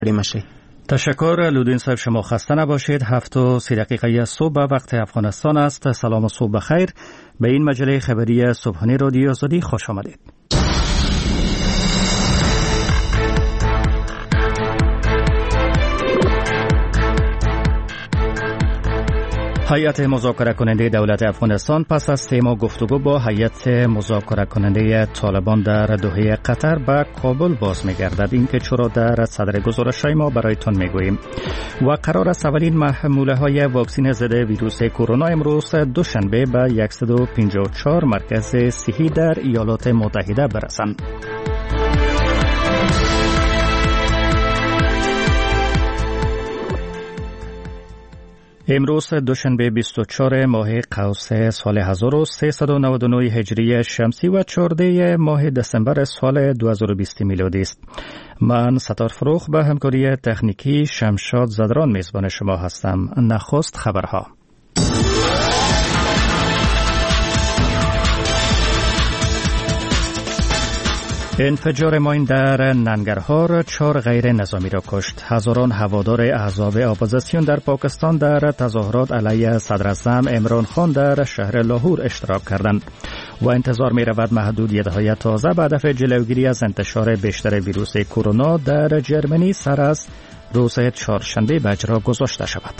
تشکر لودین صاحب، شما خسته نباشید. 7:30 صبح وقت افغانستان است. سلام و صبح بخیر. به این مجله خبری صبحانه رادیو آزادی خوش آمدید. هیئت مذاکره کننده دولت افغانستان پس از 3 ماه گفتگو با هیئت مذاکره کننده طالبان در دوحه قطر به کابل باز می‌گردد. این که چرا در صدر گزارش‌های ما برایتان می‌گوییم. و قرار است اولین محموله‌های واکسن ضد ویروس کرونا امروز دوشنبه به 154 مرکز صحی در ایالات متحده برسند. امروز دوشنبه 24 ماه قوس سال 1399 هجری شمسی و 14 ماه دسامبر سال 2020 میلادی است. من ستار فروخ به همکاری تکنیکی شمشاد زدران میزبان شما هستم. نخست خبرها. انفجار ماین در ننگرهار 4 غیر نظامی را کشت. هزاران هوادار احزاب اپوزیسیون در پاکستان در تظاهرات علیه صدراعظم عمران خان در شهر لاهور اشتراک کردند و انتظار می رود محدودیت‌های تازه به هدف جلوگیری از انتشار بیشتر ویروس کرونا در جرمنی سر از روز چهارشنبه به اجرا گذاشته شود.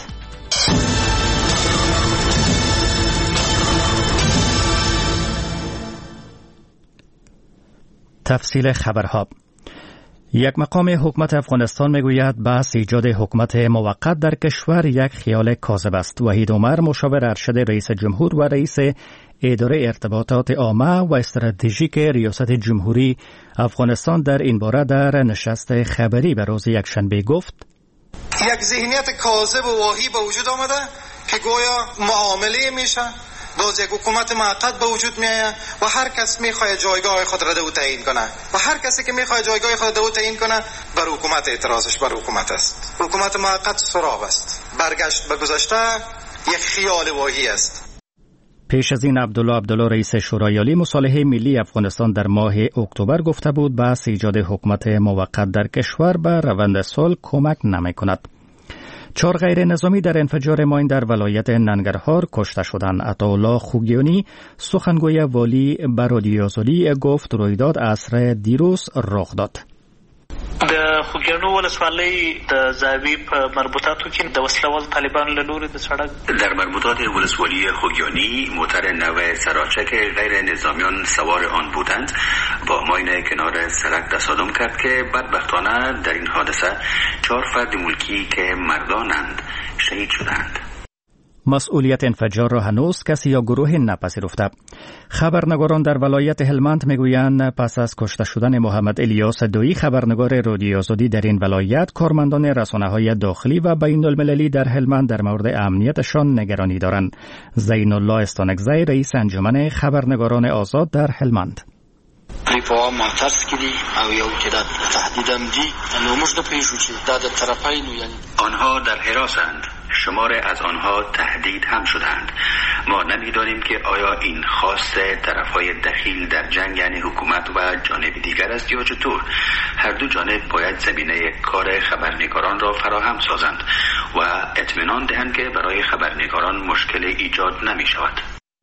تفصیل خبرها. یک مقام حکومت افغانستان میگوید بحث ایجاد حکومت موقت در کشور یک خیال کاذب است. وحید عمر، مشاور ارشد رئیس جمهور و رئیس اداره ارتباطات عامه و استراتژیک ریاست جمهوری افغانستان در این باره در نشست خبری به روز یکشنبه گفت: یک ذهنیت کاذب و واهی به وجود آمده که گویا معامله میشه، باز یک حکومت موقت به وجود میآید و هر کس میخواد جایگاه خود را دو تعیین کنه و هر کسی که میخواد جایگاه خود دو تعیین کنه بر حکومت اعتراضش بر حکومت است. حکومت موقت سراغ است، برگشت به گذشته یک خیال واهی است. پیش از این عبدالله رئیس شورای عالی مصالحه ملی افغانستان در ماه اکتبر گفته بود بحث ایجاد حکومت موقت در کشور به روند صلح کمک نمی‌کند. 4 غیر نظامی در انفجار ماین در ولایت ننگرهار کشته شدند. عطاالله خوگیانی، سخنگوی والی به رادیو آزادی گفت رویداد عصر دیروز رخ داد. د خوګیانو ولسوالۍ د زاوی په مربوطاتو کې د وسلوال طالبان له لوري د سړک در مربوطات ولسوالی خوگیانی موتر نو سراچک غیر نظامیان سوار آن بودند با ماین کنار سړک تصادم کرد که بدبختانه در این حادثه 4 فرد ملکی که مردانند شهید شدند. مسئولیت انفجار را هنوز کسی یا گروه نپذیرفته. خبرنگاران در ولایت هلمند میگویند پس از کشته شدن محمد الیاس دویی خبرنگار رادیو آزادی در این ولایت، کارمندان رسانه‌های داخلی و بین المللی در هلمند در مورد امنیتشان نگرانی دارند. زین الله استانکزی، رئیس انجمن خبرنگاران آزاد در هلمند: په ما تاسو کې دي او یو چې دا تهدید هم دي نو موږ د پېښو چې دا د طرفینو یعنی آنها در حراسند، شمار از آنها تهدید هم شدند. ما نمی‌دانیم که آیا این خواست طرف‌های دخیل در جنگ یعنی حکومت و جانب دیگر است یا چطور. هر دو جانب باید زمینه کار خبرنگاران را فراهم سازند و اطمینان دهند که برای خبرنگاران مشکل ایجاد نمی‌شود.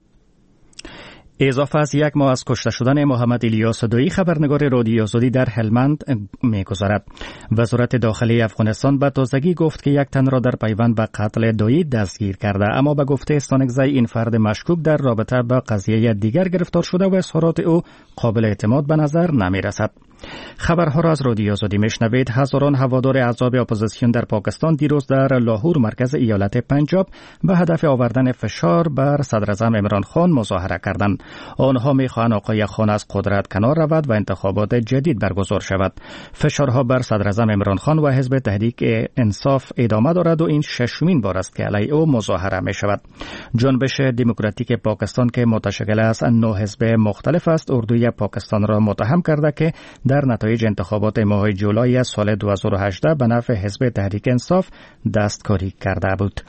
اضافه از 1 ماه از کشته شدن محمد الیاس دویی خبرنگار رادیو آزادی در هلمند می‌گذرد. وزارت داخلی افغانستان به تازگی گفت که 1 تن را در پیوند به قتل دویی دستگیر کرده، اما به گفته استانکزی این فرد مشکوک در رابطه با قضیه دیگر گرفتار شده و اظهارات او قابل اعتماد به نظر نمی‌رسد. خبرها را از رادیو آزادی میشنوید. هزاران هوادار احزاب اپوزیسیون در پاکستان دیروز در لاهور مرکز ایالت پنجاب به هدف آوردن فشار بر صدراعظم عمران خان مظاهره کردند. آنها میخواهند آقای خان از قدرت کنار رود و انتخابات جدید برگزار شود. فشارها بر صدراعظم عمران خان و حزب تحریک انصاف ادامه دارد و این 6مین بار است که علیه او مظاهره می شود. جنبش دموکراتیک پاکستان که متشکل از 9 حزب مختلف است، اردوی پاکستان را متهم کرده که در نتایج انتخابات ماه جولای سال 2018 به نفع حزب تحریک انصاف دستکاری کرده بود.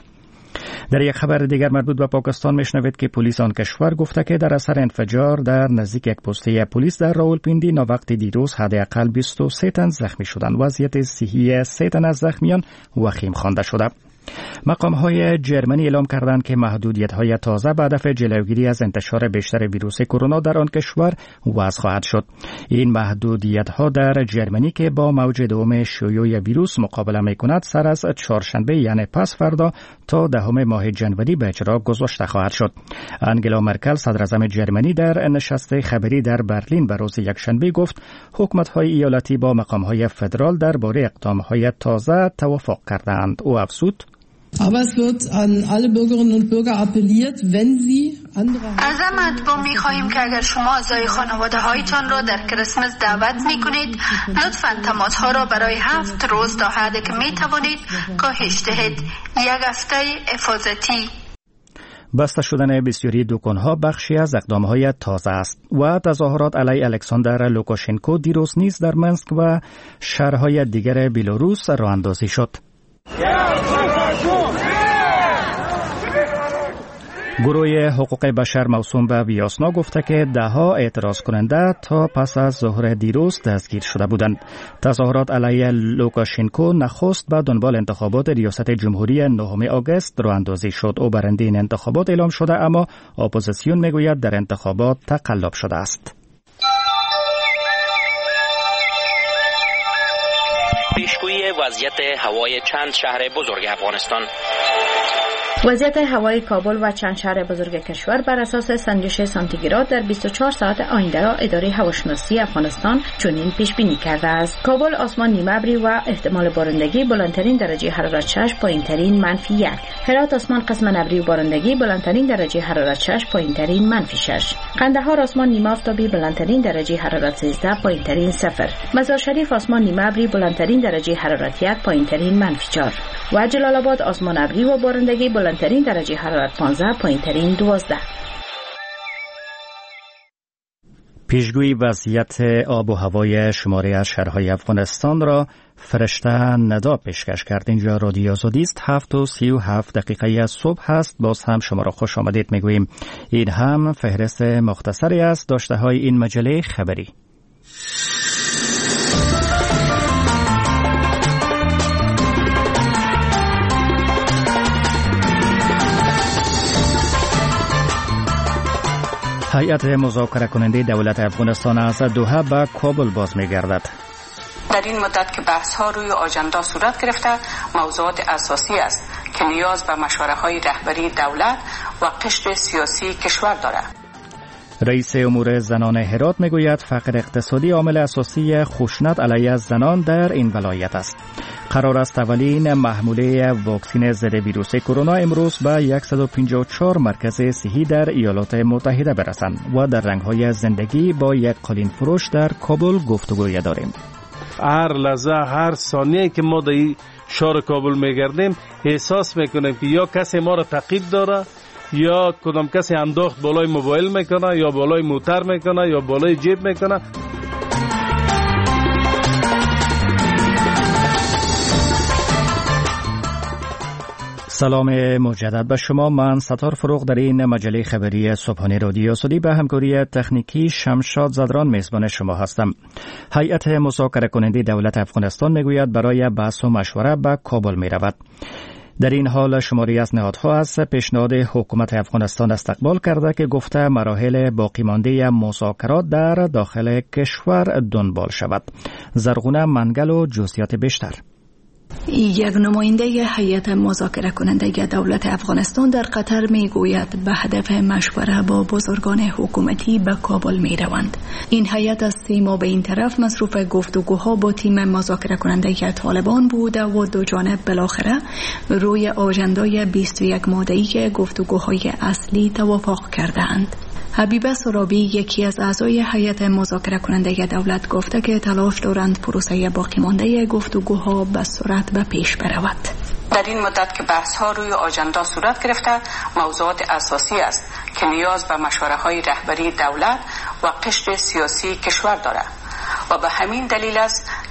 در یک خبر دیگر مربوط به پاکستان میشنوید که پلیس آن کشور گفته که در اثر انفجار در نزدیک یک پسته پلیس در راولپیندی ناوقت دیروز حداقل 23 تن زخمی شدند. وضعیت صحی 3 تن از زخمیان وخیم خوانده شده. مقام‌های جرمنی اعلام کردند که محدودیت‌های تازه به هدف جلوگیری از انتشار بیشتر ویروس کرونا در آن کشور وضع خواهد شد. این محدودیت‌ها در جرمنی که با موج دوم شیوع ویروس مقابله می‌کند سر از چهارشنبه یعنی پس فردا تا 10 ماه جنوری به اجرا گذاشته خواهد شد. آنگلا مرکل صدراعظم جرمنی در نشست خبری در برلین به روز یکشنبه گفت حکومت‌های ایالتی با مقام‌های فدرال درباره اقدام‌های تازه توافق کردند. او افزود: Aber es wird an alle Bürgerinnen und Bürger appelliert, wenn sie andere از مردم می‌خواهیم که اگر شما اعضای خانواده‌هایتان را در کریسمس دعوت می‌کنید لطفاً تماس‌ها را برای 7 روز تا حدی که می‌توانید کاهش دهید. یک هفته حفاظتی. بسته شدن بسیاری دکان‌ها بخشی از اقدام‌های تازه است و تظاهرات علیه الکساندر لوکاشنکو دیروز نیز در منسک و شهرهای دیگر بلاروس راه اندازی شد. گروه حقوق بشر موسوم به ویاسنا گفته که ده‌ها اعتراض کننده تا پس از ظهر دیروز دستگیر شده بودند. تظاهرات علیه لوکاشنکو نخست به دنبال انتخابات ریاست جمهوری 9 آگوست راه اندازی شد. او برنده این انتخابات اعلام شده اما اپوزیسیون میگوید در انتخابات تقلب شده است. پیشگویی وضعیت هوای چند شهر بزرگ افغانستان. وضعیت هوای کابل و چند شهر بزرگ کشور بر اساس سنجش سانتیگراد در 24 ساعت آینده را اداره هواشناسی افغانستان چنین پیش بینی کرده است. کابل آسمان نیمه ابری و احتمال بارندگی، بلندترین درجه حرارت 6، پایینترین -1. هرات آسمان قسما ابری و بارندگی، بلندترین درجه حرارت 6، پایینترین -6. قندهار آسمان نیمه آفتابی، بلندترین درجه حرارت 13، پایینترین 0. مزار شریف آسمان نیمه ابری، بلندترین درجه حرارت 1، پایینترین -4. و جلال آباد آسمان ابری و بارندگی، بلندترین درجه حرارت 15، پایینترین 12. پیشگویی وضعیت آب و هوای شماری از شهرهای افغانستان را فرشته ندا پیشکش کرد. اینجا رادیو آزادی است. 7:37 از صبح هست. باز هم شما را خوش آمدید میگوییم. این هم فهرست مختصری است داشته های این مجله خبری. هیئت مذاکره کننده دولت افغانستان از دوحه به کابل باز می‌گردد. در این مدت که بحث‌ها روی آژاندا صورت گرفته، موضوعات اساسی است که نیاز به مشوره‌های رهبری دولت و قشر سیاسی کشور دارد. رئیس امور زنان هرات میگوید فقر اقتصادی عامل اساسی خشونت علیه زنان در این ولایت است. قرار است اولین محموله واکسن ضد ویروس کرونا امروز به 154 مرکز صحی در ایالات متحده برسند و در رنگ‌های زندگی با یک قالین فروش در کابل گفتگوی داریم. هر لحظه هر ثانیه که ما در شهر کابل میگردیم احساس میکنیم که یا کسی ما را تعقیب داره یا کدام کسی انداخت بالای موبایل میکنه یا بالای موتر میکنه یا بالای جیب میکنه. سلام مجدد به شما. من ستار فروغ در این مجله خبری صبحانه رادیو آزادی به همکاری تکنیکی شمشاد زدران میزبان شما هستم. هیئت مذاکره کننده دولت افغانستان میگوید برای بحث و مشوره به کابل میرود. در این حال شماری از نهادها از پیشنهاد حکومت افغانستان استقبال کرده که گفته مراحل باقی مانده مذاکرات در داخل کشور دنبال شود. زرغونه منگل و جزئیات بیشتر. یک نماینده هیئت مذاکره کننده دولت افغانستان در قطر می گوید به هدف مشوره با بزرگان حکومتی به کابل می روند. این هیئت از 3 ماه به این طرف مصروف گفتگوها با تیم مذاکره کننده طالبان بوده و دو جانب بالاخره روی آژندای 21 ماده‌ای گفتگوهای اصلی توافق کردند. حبیبه سرابی یکی از اعضای هیئت مذاکره کننده دولت گفته که تلاش دارند پروسه باقی مانده گفتگوها به سرعت به پیش برود. در این مدت که بحث‌ها روی آژاندا صورت گرفته، موضوعات اساسی است که نیاز به مشوره‌های رهبری دولت و قشر سیاسی کشور دارد و به همین دلیل است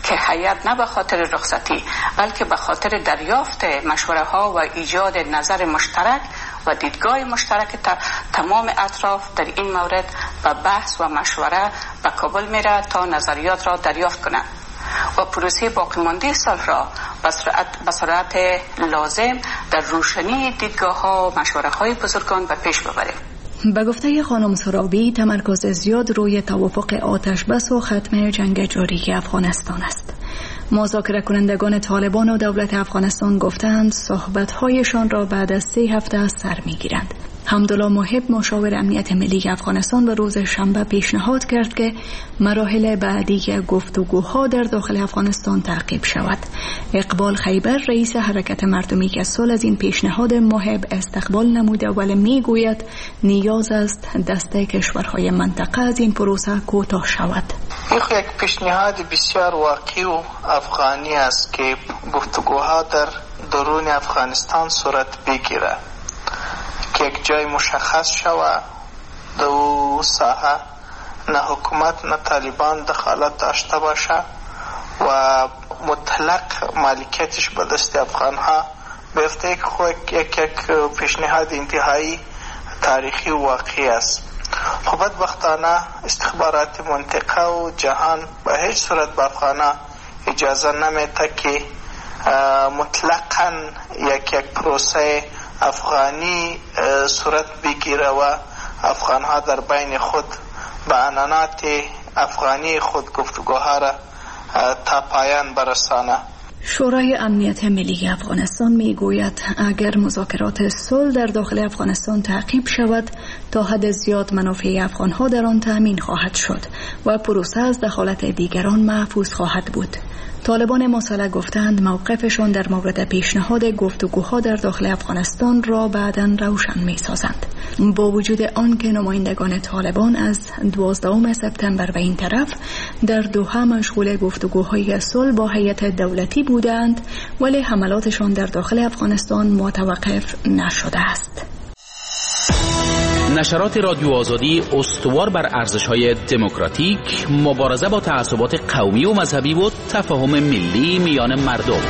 که هیئت نه به خاطر رخصتی بلکه به خاطر دریافت مشوره ها و ایجاد نظر مشترک و دیدگاه مشترک تمام اطراف در این مورد به بحث و مشوره به کابل میره تا نظریات را دریافت کنند و پروسه باقیمانده صلح را به سرعت لازم در روشنی دیدگاه ها و مشوره های بزرگان به پیش ببریم. به گفته خانم سرابی، تمرکز زیاد روی توافق آتش بس و ختم جنگ جاری افغانستان است. مذاکره کنندگان طالبان و دولت افغانستان گفتند صحبت‌هایشان را بعد از 3 هفته سر می‌گیرند. حمدالله محب مشاور امنیت ملی افغانستان به روز شنبه پیشنهاد کرد که مراحل بعدی گفتگوها در داخل افغانستان تعقیب شود. اقبال خیبر رئیس حرکت مردمی که سال از این پیشنهاد محب استقبال نموده ولی میگوید نیاز است دست کشورهای منطقه از این پروسه کوتاه شود. یک پیشنهاد بسیار واقعی و افغانی است که گفتگوها در درون افغانستان صورت بگیرد که یک جای مشخص شود دو ساحه نه حکومت نه طالبان دخالت داشته باشه و مطلق مالکیتش به دست افغان ها بیفته. یک پیشنهاد انتهایی تاریخی و واقعی است. خب بدبختانه استخبارات منطقه و جهان به هیچ صورت به افغان ها اجازه نمیده که مطلقاً یک پروسه افغانی صورت بگیره و افغان ها در بین خود به عنانات افغانی خود گفتگوها را تا پایان برسانه. شورای امنیت ملی افغانستان می گوید اگر مذاکرات صلح در داخل افغانستان تعقیب شود تا حد زیاد منافع افغان ها در آن تامین خواهد شد و پروسه از دخالت دیگران محفوظ خواهد بود. طالبان مسلح گفتند موقفشان در مورد پیشنهاد گفتگوها در داخل افغانستان را بعداً روشن می سازند. با وجود آنکه نمایندگان طالبان از 12 سپتامبر به این طرف در دوحه مشغول گفتگوهای صلح با هیئت دولتی بودند ولی حملاتشان در داخل افغانستان متوقف نشده است. نشرات رادیو آزادی استوار بر ارزش‌های دموکراتیک، مبارزه با تعصبات قومی و مذهبی و تفاهم ملی میان مردم.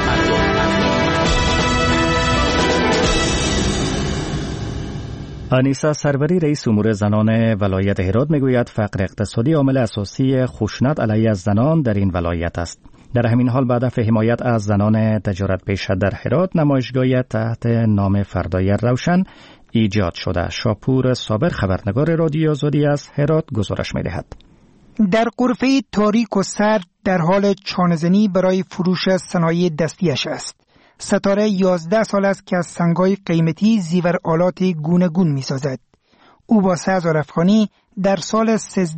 آنیسا سروری رئیس امور زنان ولایت هرات میگوید فقر اقتصادی عامل اساسی خشونت علیه زنان در این ولایت است. در همین حال به هدف حمایت از زنان تجارت پیشه در هرات نمایشگاهی تحت نام فردای روشن ایجاد شده. شاپور صابر خبرنگار رادیو آزادی از هرات گزارش می‌دهد. در غرفه تاریک و سرد در حال چانه‌زنی برای فروش صنایع دستیش است. ستاره 11 سال است که از سنگ‌های قیمتی زیور آلات گوناگون می‌سازد. او با 3000 افغانی در سال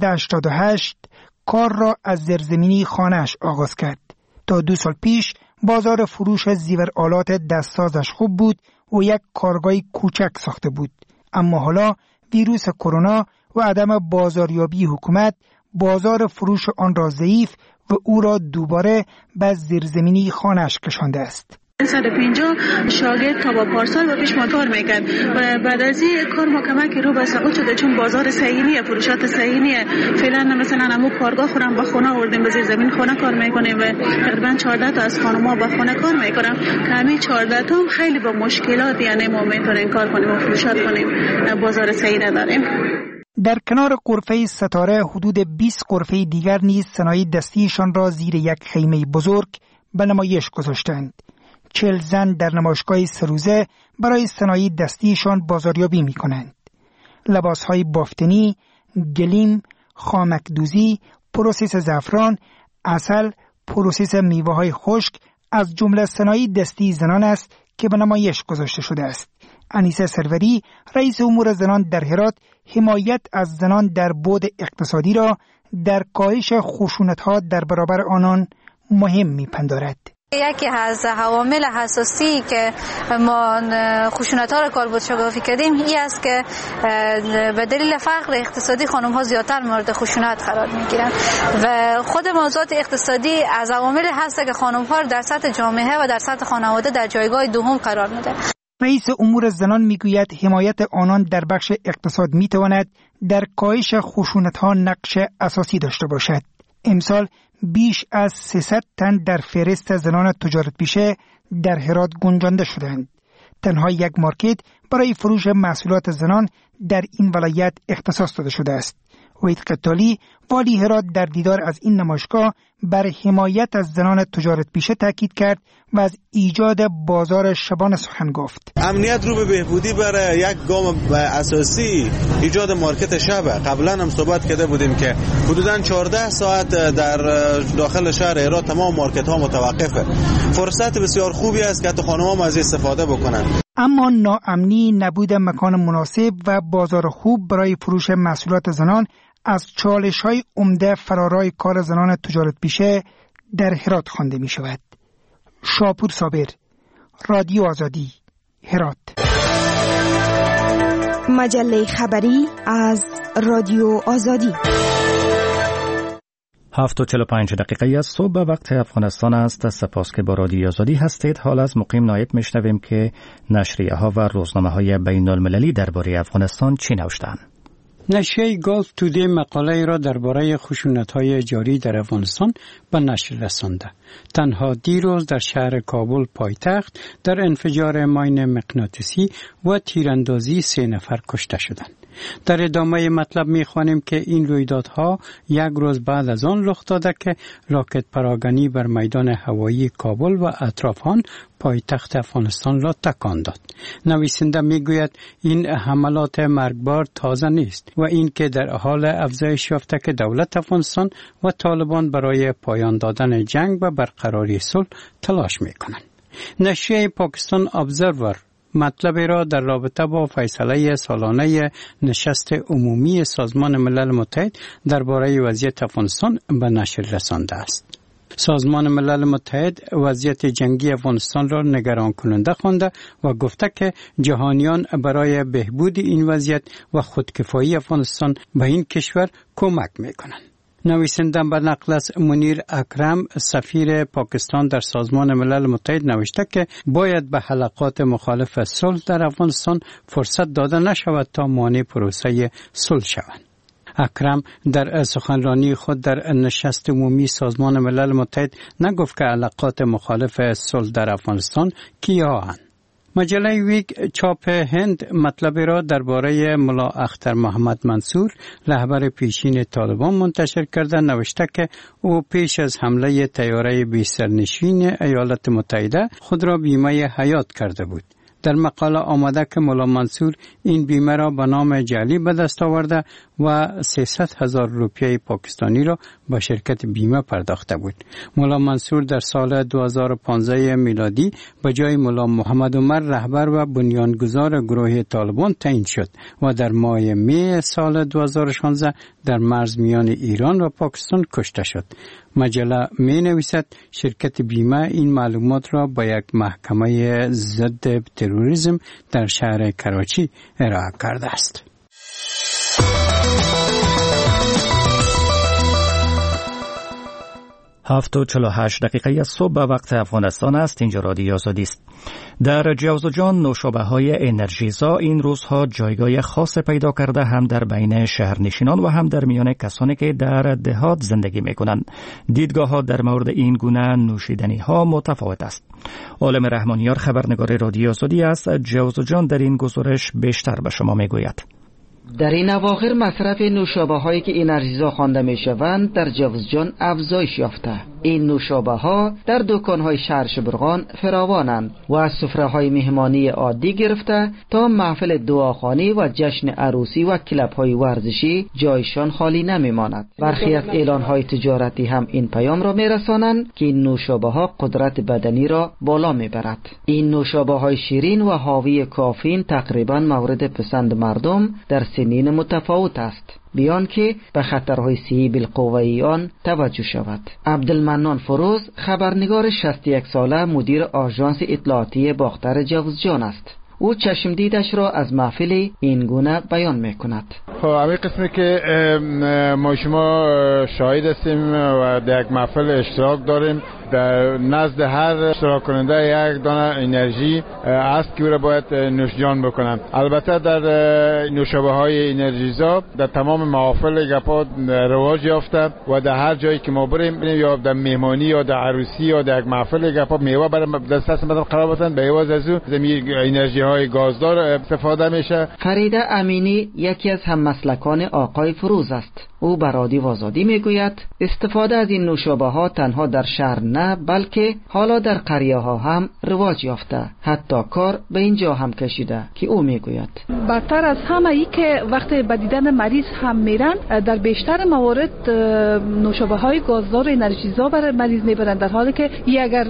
1388 کار را از زیرزمینی خانه‌اش آغاز کرد. تا 2 سال پیش بازار فروش زیور آلات دستسازش خوب بود و یک کارگاه کوچک ساخته بود. اما حالا ویروس کرونا و عدم بازاریابی حکومت بازار فروش آن را ضعیف و او را دوباره به زیرزمینی خانه‌اش کشانده است. 150 شاگرد تا با پارسال و پیش ما کار میکرد و بعد از این کار ما کمک رو به سقوط شده چون بازار صحیحیه، فروشات صحیحیه. فعلا مثلا همو کارگاه خورم با خونه آوردیم، به زیر زمین خونه کار میکنیم و تقریبا 14 تا از خانم‌ها با خونه کار میکنم که همین 14 تا هم خیلی با مشکلات یعنی ما میتونیم کار کنیم و فروشات کنیم، بازار صحیح نداریم. در کنار غرفه ستاره حدود 20 غرفه دیگر نیز صنایع دستیشان را زیر یک خیمه بزرگ به نمایش گذاشتند. 40 زن در نمایشگاه 3 روزه برای صنایع دستیشان بازاریابی می کنند. لباسهای بافتنی، گلیم، خامکدوزی، پروسس زعفران، عسل، پروسس میوه‌های خشک از جمله صنایع دستی زنان است که به نمایش گذاشته شده است. انیسه سروری رئیس امور زنان در هرات حمایت از زنان در بعد اقتصادی را در کاهش خشونت‌ها در برابر آنان مهم می‌پندارد. یکی از عوامل اساسی که ما خشونت‌ها را کالبد شگافی کردیم این است که به دلیل فقر اقتصادی خانم‌ها زیادتر مورد خشونت قرار می‌گیرند و خود موضوعات اقتصادی از عوامل هست که خانم‌ها در سطح جامعه و در سطح خانواده در جایگاه دوم قرار می‌ده. رئیس امور زنان میگوید حمایت آنان در بخش اقتصاد میتواند در کاهش خشونت‌ها نقش اساسی داشته باشد. امسال بیش از 300 تن در فهرست زنان تجارت پیشه در هرات گنجانده شدند. تنها یک مارکت برای فروش محصولات زنان در این ولایت اختصاص داده شده است. وحید قتالی والی هرات در دیدار از این نمایشگاه بر حمایت از زنان تجارت پیشه تاکید کرد و از ایجاد بازار شبانه سخن گفت. امنیت رو به بهبودی برای یک گام اساسی ایجاد مارکت شب. قبلا هم صحبت کرده بودیم که حدوداً 14 ساعت در داخل شهر هرات تمام مارکت ها متوقفه. فرصت بسیار خوبی است که حتی خانم‌ها از استفاده بکنن. اما ناامنی، نبود مکان مناسب و بازار خوب برای فروش محصولات زنان از چالش‌های عمده فرارای کار زنان تجارت پیشه در هرات خوانده می شود. شاپور صابر، رادیو آزادی، هرات. مجله خبری از رادیو آزادی. 7:45 از صبح به وقت افغانستان است. سپاس که با رادیو آزادی هستید. حال از مقیم نایب میشنویم که نشریه ها و روزنامه های بین المللی درباره افغانستان چی نوشتند. نشریه گالف تودی مقاله را درباره خشونت‌های جاری در افغانستان به نشر رسانده. تنها دیروز در شهر کابل پایتخت در انفجار ماین مغناطیسی و تیراندازی 3 نفر کشته شدند. در ادامه مطلب می‌خوانیم که این رویدادها یک روز بعد از آن رخ داده که راکت پراگنی بر میدان هوایی کابل و اطراف آن پایتخت افغانستان را تکان داد. نویسنده میگوید این حملات مرگبار تازه نیست و این که در حال افزایش یافته که دولت افغانستان و طالبان برای پایان دادن جنگ و برقراری صلح تلاش میکنند. نشریه پاکستان ابزرور مطلب را در رابطه با فیصله سالانه نشست عمومی سازمان ملل متحد درباره وضعیت افغانستان به نشر رسانده است. سازمان ملل متحد وضعیت جنگی افغانستان را نگران کننده خوانده و گفته که جهانیان برای بهبود این وضعیت و خودکفایی افغانستان به این کشور کمک میکنند. نویسنده به نقل از منیر اکرم سفیر پاکستان در سازمان ملل متحد نوشته که باید به حلقات مخالف صلح در افغانستان فرصت داده نشود تا مانع پروسه صلح شوند. اکرم در سخنرانی خود در نشست عمومی سازمان ملل متحد نگفت که حلقات مخالف صلح در افغانستان کیااند. مجله ویگ چاپ هند مطلب را درباره ملا اختر محمد منصور رهبر پیشین طالبان منتشر کرده نوشته که او پیش از حمله طیاره بی سرنشین ایالات متحده خود را بیمه حیات کرده بود. در مقاله آمده که ملا منصور این بیمه را به نام جعلی به دست آورده و 300,000 روپیه پاکستانی را به شرکت بیمه پرداخته بود. ملا منصور در سال 2015 میلادی به جای ملا محمد عمر رهبر و بنیانگذار گروه طالبان تعیین شد و در ماه می سال 2016 در مرز میان ایران و پاکستان کشته شد. مجله می نویسد شرکت بیمه این معلومات را با یک محکمه ضد تروریسم در شهر کراچی ارائه کرده است. هفت و 48 از صبح به وقت افغانستان است. اینجا رادیو آزادی است. در جوزجان نوشابه‌های انرژیزا این روزها جایگاه خاص پیدا کرده، هم در بین شهرنشینان و هم در میان کسانی که در دهات زندگی می‌کنند. دیدگاه‌ها در مورد این گونه نوشیدنی‌ها متفاوت است. عالم رحمانیار خبرنگار رادیو آزادی است. جوزجان در این گزارش بیشتر به شما می‌گوید. در این اواخر مصرف نوشابه‌هایی که انرژیزا خوانده می‌شوند در جوزجان افزایش یافته. این نوشابه‌ها در دکان‌های شهر شبرغان فراوانند و از سفره‌های مهمانی عادی گرفته تا محفل دعاخوانی و جشن عروسی و کلب‌های ورزشی جایشان خالی نمی‌ماند. برخی از اعلان‌های تجارتی هم این پیام را می‌رسانند که این نوشابه‌ها قدرت بدنی را بالا می‌برد. این نوشابه‌های شیرین و حاوی کافئین تقریباً مورد پسند مردم در سنین متفاوت است، بیان که به خطرهای صحی بالقوه آن توجه شود. عبدالمنان فروز خبرنگار 61 ساله مدیر آژانس اطلاعاتی باختر جوزجان است. او چشم دیدش را از محفل این گونه بیان میکند. خب همین قسمی که ما شما شاهد هستیم و در یک محفل اشتراک داریم در نزد هر اشتراک کننده یک دانه انرژی است که او را باید نوشجان بکنند. البته در نوشابه های انرژیزا در تمام محافل گپا رواج یافته و در هر جایی که ما بریم یا در مهمانی یا در عروسی یا در یک محفل گپا میوه برای دسترس مردم قرار بدن، به عوض از او زمین انرژی های گازدار استفاده میشه. فریده امینی یکی از هممسلکان آقای فروز است. او بر رادیو آزادی میگوید استفاده از این نوشابه ها تنها در شهر نه بلکه حالا در قریه ها هم رواج یافته، حتی کار به اینجا هم کشیده که او میگوید بدتر از همه ای که وقتی به دیدن مریض هم میرن در بیشتر موارد نوشابه های گازدار انرژیزا برای مریض میبرن، در حالی که ای اگر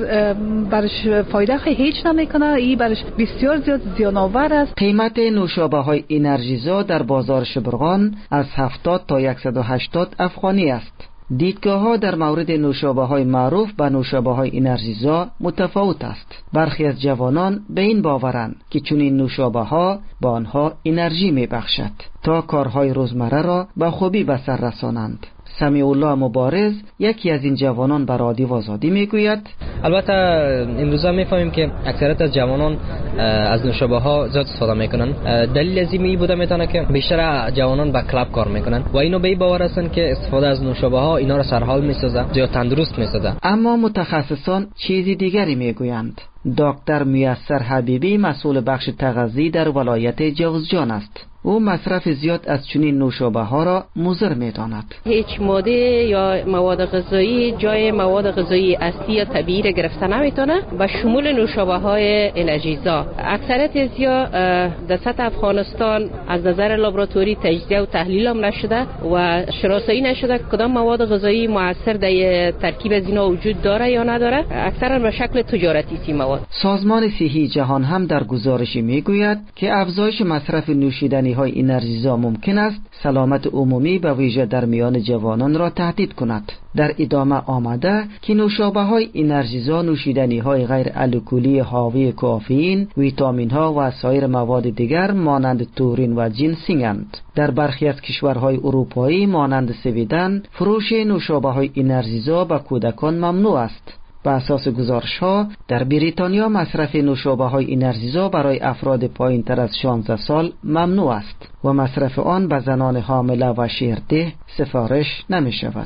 برش فایده هیچ نمیکنه، ای برش بسیار زیاد زیان آور است. قیمت نوشابه های انرژیزا در بازار شبرغان از 70 تا 180 افغانی است. دیدگاه ها در مورد نوشابه های معروف به نوشابه های انرژیزا متفاوت است. برخی از جوانان به این باورند که چنین نوشابه ها به آنها انرژی می بخشد تا کارهای روزمره را به خوبی به سر رسانند. سمیع الله مبارز یکی از این جوانان به رادیو آزادی میگوید البته امروزا میفهمیم که اکثریت از جوانان از نوشابه ها زیاد استفاده میکنن. دلیل از این بوده میتونه که بیشتر جوانان با کلاب کار میکنن و اینو به این باور هستن که استفاده از نوشابه ها اینا را سرحال میسازه، زیاد تندرست میسازه. اما متخصصان چیزی دیگری میگویند. دکتر میسر حبیبی مسئول بخش تغذیه در ولایت جوزجان است. او مصرف زیاد از چنین نوشابه ها را مضر می‌داند. هیچ ماده یا مواد غذایی جای مواد غذایی اصلی یا طبیعی را گرفته نمیتونه، به شمول نوشابه های انرژیزا. اکثریت ازیا در سطح افغانستان از نظر لابراتوری تجزیه و تحلیل هم نشده و شناسایی نشده کدام مواد غذایی مؤثر در ترکیب از اینا وجود داره یا نداره. اکثرا به شکل تجارتی سی مواد. سازمان صحی جهان هم در گزارشی میگوید که افزایش مصرف نوشیدنی های انرژیزا ممکن است سلامت عمومی به ویژه در میان جوانان را تهدید کند. در ادامه آمده که نوشابه های انرژیزا نوشیدنی های غیر الکلی حاوی کافئین، ویتامین ها و سایر مواد دیگر مانند تورین و جنسینگند. در برخی از کشورهای اروپایی مانند سویدن فروش نوشابه های انرژیزا به کودکان ممنوع است. به اساس گزارش‌ها در بریتانیا مصرف نوشابه های انرژیزا برای افراد پایین تر از 16 سال ممنوع است و مصرف آن به زنان حامله و شیرده سفارش نمی شود.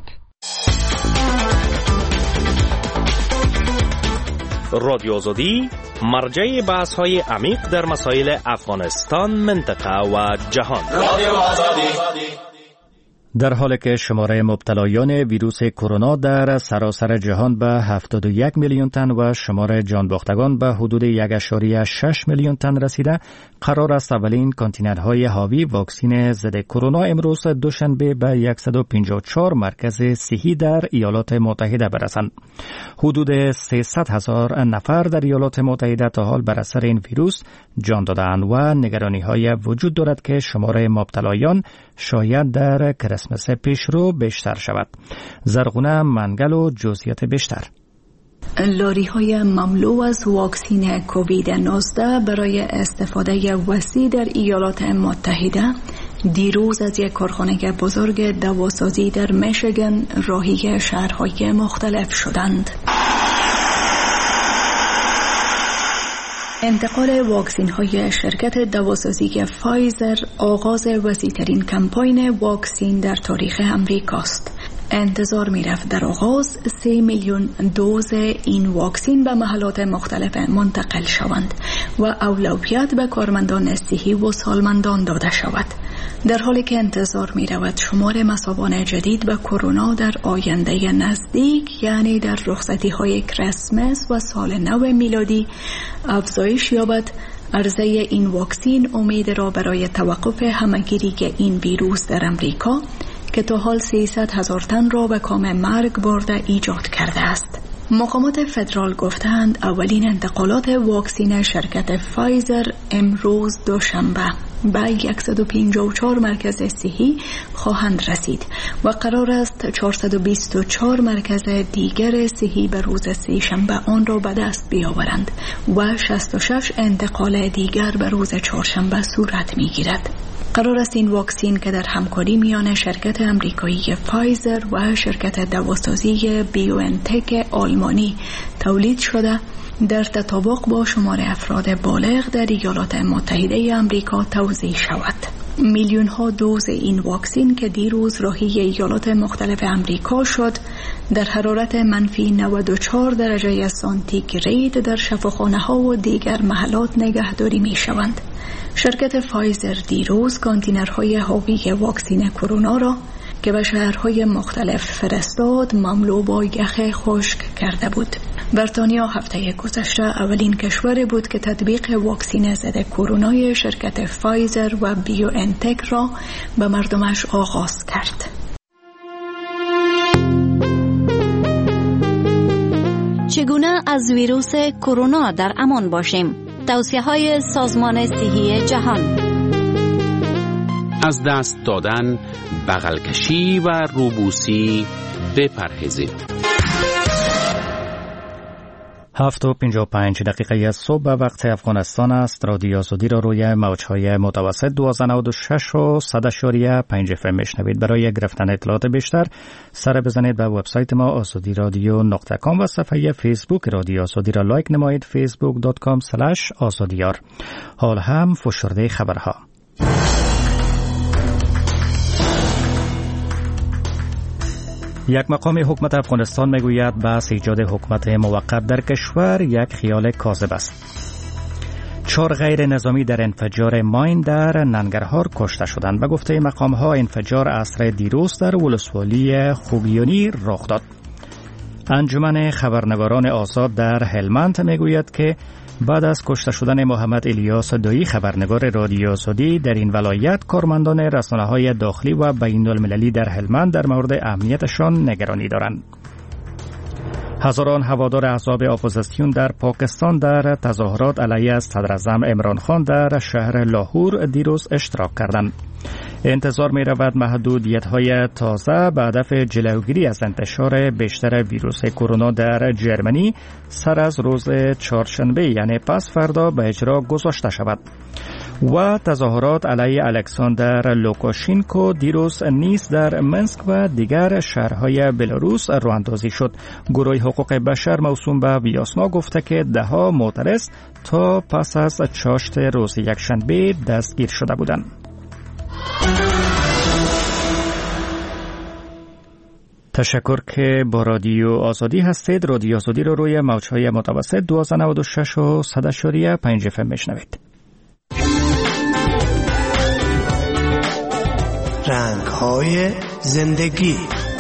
رادیو آزادی مرجع بحث‌های عمیق در مسائل افغانستان، منطقه و جهان. رادیو آزادی. در حالی که شماره مبتلایان ویروس کرونا در سراسر جهان به 71 میلیون تن و شماره جانباختگان به حدود 1.6 میلیون تن رسیده، قرار است اولین کانتینرهای حاوی واکسن ضد کرونا امروز دوشنبه به 154 مرکز صحی در ایالات متحده برسند. حدود 300,000 نفر در ایالات متحده تا حال بر اثر این ویروس جان دادند و نگرانی‌های وجود دارد که شماره مبتلایان شاید در کریسمس پیشرو بیشتر شود. زرغونه منگل و جزئیات بیشتر. لاری های مملو از واکسین کووید 19 برای استفاده وسیع در ایالات متحده دیروز از یک کارخانه بزرگ دواسازی در میشیگان راهی شهرهای مختلف شدند. انتقال واکسین های شرکت دواسازی فایزر آغاز وسیع‌ترین کمپاین واکسین در تاریخ امریکاست. انتظار می رفت در آغاز 3 میلیون دوز این واکسین به محلات مختلف منتقل شوند و اولویت به کارمندان صحی و سالمندان داده شود، در حالی که انتظار می رود شمار مصابان جدید به کرونا در آینده نزدیک، یعنی در رخصتی های کریسمس و سال نو میلادی افزایش یابد. عرضه این واکسین امید را برای توقف همه‌گیری این ویروس در امریکا که تا حال 300,000 تن را به کام مرگ برده ایجاد کرده است. مقامات فدرال گفتند اولین انتقالات واکسین شرکت فایزر امروز دوشنبه به 154 مرکز صحی خواهند رسید و قرار است 424 مرکز دیگر صحی به روز سه‌شنبه آن را به دست بیاورند و 66 انتقال دیگر به روز چهارشنبه صورت می‌گیرد. قرار است این واکسین که در همکاری میان شرکت امریکایی فایزر و شرکت دواسازی بیوانتک آلمانی تولید شده در تطابق با شمار افراد بالغ در ایالات متحده آمریکا توزیع شود. میلیون ها دوز این واکسین که دیروز راهی ایالات مختلف آمریکا شد در حرارت منفی 94 درجه سانتیگراد در شفاخانه ها و دیگر محلات نگهداری می شوند. شرکت فایزر دیروز کانتینرهای حاوی واکسین کرونا را که به شهرهای مختلف فرستاد مملو با یخ خشک کرده بود. بریتانیا هفته گذشته اولین کشور بود که تطبیق واکسین ضد کرونای شرکت فایزر و بیوانتک را به مردمش آغاز کرد. چگونه از ویروس کرونا در امان باشیم؟ توصیه‌های سازمان صحی جهان. از دست دادن، بغل کشی و روبوسی بپرهیزید. 7:55 دقیقه از صبح وقت افغانستان است. رادیو آزادی را روی موج‌های متوسط 1296 و 100.5 FM میشنوید. برای گرفتن اطلاعات بیشتر سر بزنید به وبسایت ما azadiradio.com و صفحه فیسبوک رادیو آزادی را لایک نمایید facebook.com/azadiyar. حال هم فشرده خبرها. یک مقام حکومت افغانستان میگوید بحث ایجاد حکومت موقت در کشور یک خیال کاذب است. 4 غیر نظامی در انفجار ماین در ننگرهار کشته شدند. به گفته مقام ها انفجار عصر دیروز در ولسوالی خوگیانی رخ داد. انجمن خبرنگاران آزاد در هلمند میگوید که بعد از کشته شدن محمد الیاس دویی خبرنگار رادیو آزادی در این ولایت، کارمندان رسانه‌های داخلی و بین المللی در هلمند در مورد امنیتشان نگرانی دارند. هزاران هوادار احزاب اپوزیسیون در پاکستان در تظاهرات علیه صدراعظم عمران خان در شهر لاهور دیروز اشتراک کردند. انتظار می رود محدودیت‌های تازه به هدف جلوگیری از انتشار بیشتر ویروس کرونا در جرمنی سر از روز چهارشنبه یعنی پس فردا به اجرا گذاشته شود. و تظاهرات علیه الکساندر لوکاشینکو دیروز نیز در منسک و دیگر شهرهای بلاروس راه‌اندازی شد. گروه حقوق بشر موسوم به ویاسنا گفته که ده‌ها معترض تا پس از چاشت روز یکشنبه دستگیر شده بودند. تشکر که با رادیو آزادی هستید. رادیو آزادی رو روی موج‌های متوسط 1296 و 100.5 FM میشنوید. رنگ‌های زندگی.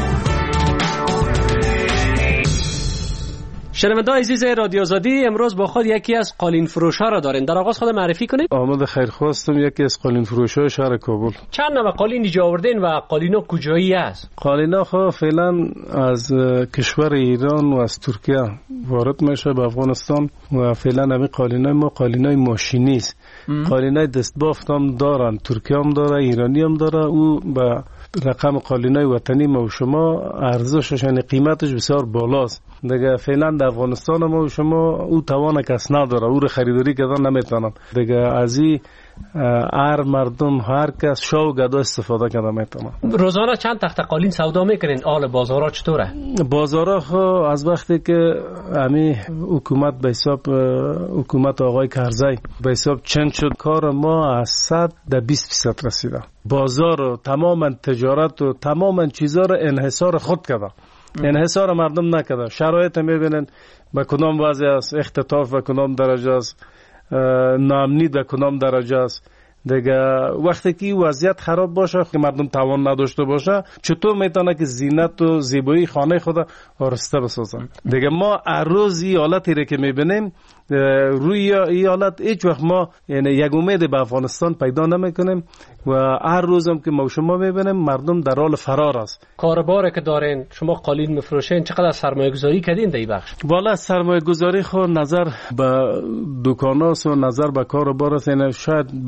شنوندگان عزیز رادیو آزادی، امروز با خود یکی از قالین فروش‌ها را دارین. در آغاز خود معرفی کنید. احمد خیرخواستم، یکی از قالین فروش‌های شهر کابل. چند نوع قالین اینجا آوردین و قالینا کجایی است؟ قالینا خو فعلا از کشور ایران و از ترکیه وارد میشه به افغانستان و فعلا همین قالینای ما قالینای ماشینی است. قالینای دستبافت هم دارن، ترکیه هم داره، ایرانی هم داره. او به رقم قالینای وطنی ما و شما ارزشش یعنی قیمتش بسیار بالاست. دیگه فعلا در افغانستان ما و شما او توان کس نداره، او رو خریداری کردن نمیتونن. دیگه از این هر مردم هر کس شاو گدا استفاده کنه میتونه. روزانه چند تخت قالین سودا میکنین؟ حال بازارا چطوره؟ بازارا خو از وقتی که همین حکومت به حساب حکومت آقای کرزی به حساب چند شد، کار ما از 100 تا 20% رسیده. بازار و تماما تجارت و تماما چیزا رو انحصار خود کرده، انحصار مردم نکرده. شرایط میبینن به کدام وضع است، اختطاف به کدام درجه است، ناامنی به کدام درجه است. دیگه وقتی که وضعیت خراب باشه که مردم توان نداشته باشه، چطور میتونه که زینت و زیبایی خانه خود آراسته بسازه؟ دیگه ما هر روز این حالتی رو که میبینیم روی این حالت هیچ وقت ما یعنی یک امید به افغانستان پیدا نمیکنیم و هر روزم که ما شما میبینیم مردم در حال فرار است. کارباری که دارین شما قالین میفروشین، چقدر سرمایه گذاری کردین در این بخش؟ والا سرمایه گذاری خود نظر به دکاناست و نظر به کاربار است، یعنی شاید بیشتر از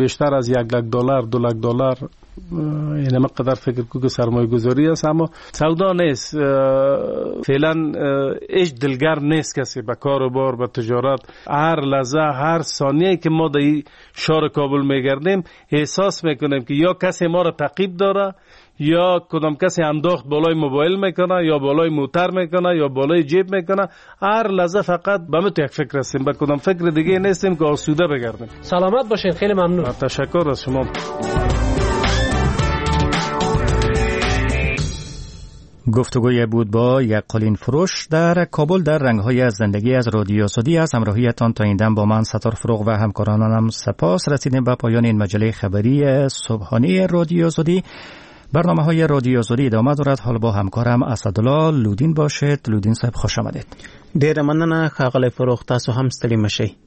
باز $1 $2 یعنی مقدار فکر کو که سرمایه گذاری است، اما سودا نیست. فعلا هیچ دلگرم نیست کسی به کار و بار، به تجارت. هر لحظه هر ثانیه که ما در شهر کابل میگردیم احساس میکنیم که یا کسی ما را تعقیب داره، یا کدام کسی انداخت بالای موبایل میکنه، یا بالای موتر میکنه، یا بالای جیب میکنه. هر لحظه فقط به مت یک فکر هستیم، به کدام فکر دیگه نیستیم که آسوده بگردیم. سلامت باشین، خیلی ممنون. تشکر از شما. گفتگوی بود با یک قالین فروش در کابل در رنگ‌های از زندگی از رادیو آزادی. از همراهیتان تا این دم با من ستار فروغ و همکارانم سپاس. رسیدیم به پایان این مجله خبری صبحانه رادیو آزادی. برنامه‌های رادیو آزادی ادامه دارد. حالا با همکارم اسدالله لودین باشید. لودین صاحب خوش آمدید. ډیره مننه ښاغلی فروغ، تاسو هم ستړي مشئ.